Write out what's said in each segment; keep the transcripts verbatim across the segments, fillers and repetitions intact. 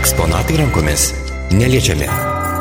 Eksponatai rankomis neliečiami.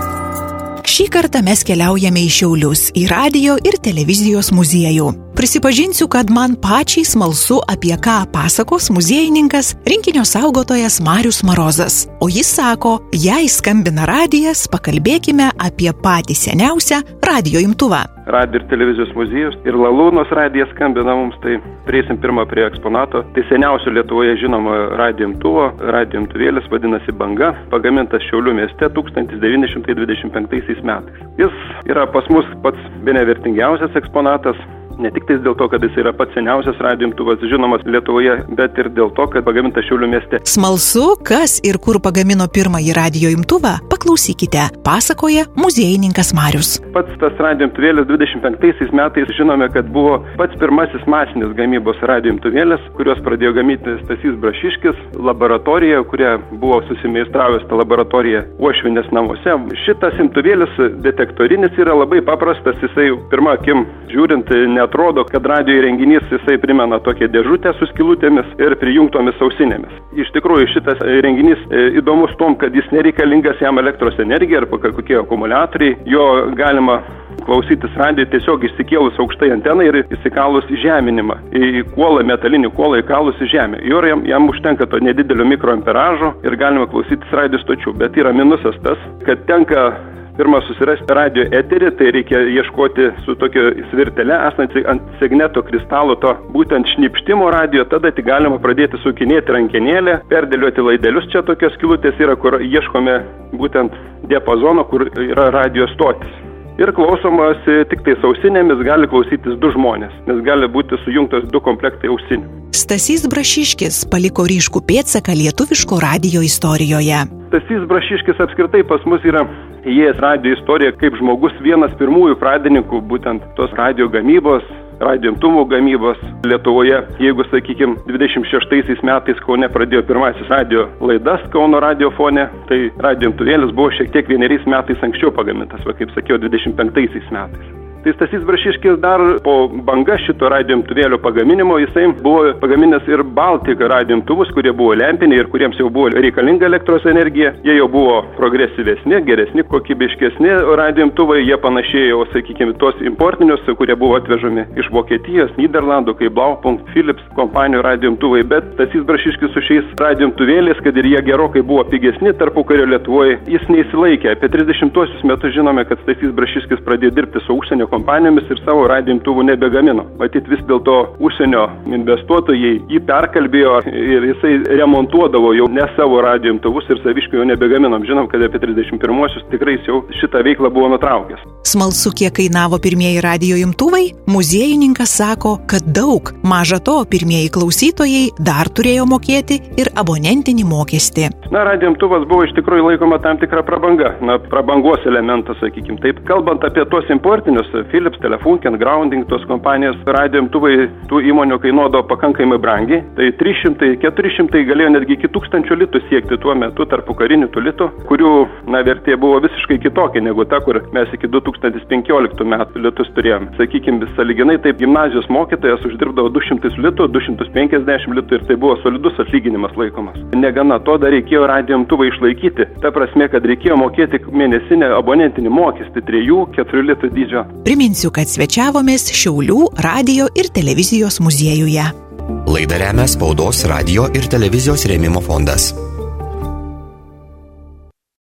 Šį kartą mes keliaujame į Šiaulius, į radijo ir televizijos muziejų. Prisipažinsiu, kad man pačiai smalsu, apie ką pasakos muziejininkas, rinkinio saugotojas Marius Marozas. O jis sako, jei skambina radijas, pakalbėkime apie patį seniausią radijo imtuvą. Radio ir televizijos muziejus ir Lalūnos radijas skambina mums, tai prieisim pirmą prie eksponato. Tai seniausio Lietuvoje žinoma radio imtuvo, radio imtuvėlis vadinasi Banga, pagamintas Šiaulių mieste tūkstantis devyni šimtai dvidešimt penktaisiais metais. Jis yra pas mus pats bene vertingiausias eksponatas. Ne tik tais dėl to, kad jis yra pats seniausias radio imtuvas žinomas Lietuvoje, bet ir dėl to, kad pagamintas Šiaulių mieste. Smalsu, kas ir kur pagamino pirmąjį radio imtuvą, paklausykite, pasakoja muziejininkas Marius. Pats tas radio imtuvėlis dvidešimt penktaisiais metais žinome, kad buvo pats pirmasis masinis gamybos radio imtuvėlis, kurios pradėjo gaminti Stasys Brašiškis laboratorijoje, kurie buvo susimeistravęs tą laboratoriją Uošvinės namuose. Šitas imtuvėlis detektorinis yra labai paprastas, jisai pirma akim žiūrint ne atrodo, kad radio įrenginys jisai primena tokią dėžutę su skylutėmis ir prijungtomis ausinėmis. Iš tikrųjų šitas įrenginys įdomus tom, kad jis nereikalingas jam elektros energija ar kokie akumuliatoriai. Jo galima klausytis radijo tiesiog išsikėlus aukštai anteną ir įsikalus į žeminimą, į kuolą, metalinį kuolą įkalus į žemę. Ir jam, jam užtenka to nedidelio mikroamperažo ir galima klausytis radijo stočių. Bet yra minusas tas, kad tenka pirmą susirasti radio eterį, tai reikia ieškoti su tokio svirtele esantį ant signeto kristalo to būtent šnipštimo radio, tada tik galima pradėti sukinėti rankenėlę, perdėlioti laidelius, čia tokios skylutės yra, kur ieškome būtent diapazono, kur yra radio stotis. Ir klausomasi tik tai ausinėmis gali klausytis du žmonės, nes gali būti sujungtos du komplektai ausinių. Stasys Brašiškis paliko ryškų pėdsaką lietuviško radijo istorijoje. Stasys Brašiškis apskritai pas mus yra įėjęs radijo istoriją kaip žmogus vienas pirmųjų pradininkų būtent tos radijo gamybos, radio imtuvų gamybos Lietuvoje. Jeigu, sakykime, dvidešimt šeštaisiais metais Kaune pradėjo pirmasis radio laidas Kauno radiofone, tai radio imtuvėlis buvo šiek tiek vieneriais metais anksčiau pagamintas, va kaip sakiau, dvidešimt penktaisiais metais. Tai Stasys Brašiškis dar po Banga šito radio imtuvėlio pagaminimo, jisai buvo pagaminęs ir Baltika radio imtuvus, kurie buvo lempiniai ir kuriems jau buvo reikalinga elektros energija. Jie jau buvo progresyvesni, geresni, kokybiškesni radio imtuvai, jie panašėjo, sakykime, tos importinius, kurie buvo atvežami iš Vokietijos, Nyderlandų, kaip Blaupunkt, Philips kompanijų radio imtuvai. Bet Stasys Brašiškis su šiais radio imtuvėliais, kad ir jie gerokai buvo pigesni tarpukario Lietuvoje, jis neįsilaikė. Apie trisdešimtuosius metus žinome, kad Stasys Brašiškis pradėjo dirbti su užsienio kompanijomis ir savo radio imtuvų nebegamino. Matyt, vis dėlto užsienio investuotojai jį perkalbėjo ir jisai remontuodavo jau ne savo radio imtuvus ir saviškių jau nebegaminom. Žinom, kad apie trisdešimt pirmuosius tikrai jau šitą veiklą buvo nutraukęs. Smalsu, kiek kainavo pirmieji radio imtuvai? Muziejininkas sako, kad daug. Maža to, pirmieji klausytojai dar turėjo mokėti ir abonentinį mokestį. Na, radio imtuvas buvo iš tikrųjų laikoma tam tikra prabanga. Na, prabangos elementas, sakykime. Taip, kalbant apie tuos importinius, Philips, Telefunken, Grounding, tos kompanijos radio imtuvai tų įmonių kainuodavo pakankamai brangiai. Tai trys šimtai, keturi šimtai galėjo netgi iki tūkstančio litų siekti tuo metu tarpu karinių tų litų, kurių, na, vertė buvo visiškai kitokia negu ta, kur mes iki du tūkstančiai penkioliktų metų litus turėjom. Sakykime, sąlyginai taip gimnazijos mokytojas uždirbdavo du šimtus litų, du šimtus penkiasdešimt litų ir tai buvo solidus atlyginimas laikomas. Negana to, dar reikėjo radio imtuvą išlaikyti. Ta prasme, kad reikėjo mokėti mėnesinę abonentinį mokestį trijų keturių litų dydžio. Priminsiu, kad svečiavomės Šiaulių radijo ir televizijos muziejuje. Laidą remia Spaudos, radijo ir televizijos rėmimo fondas.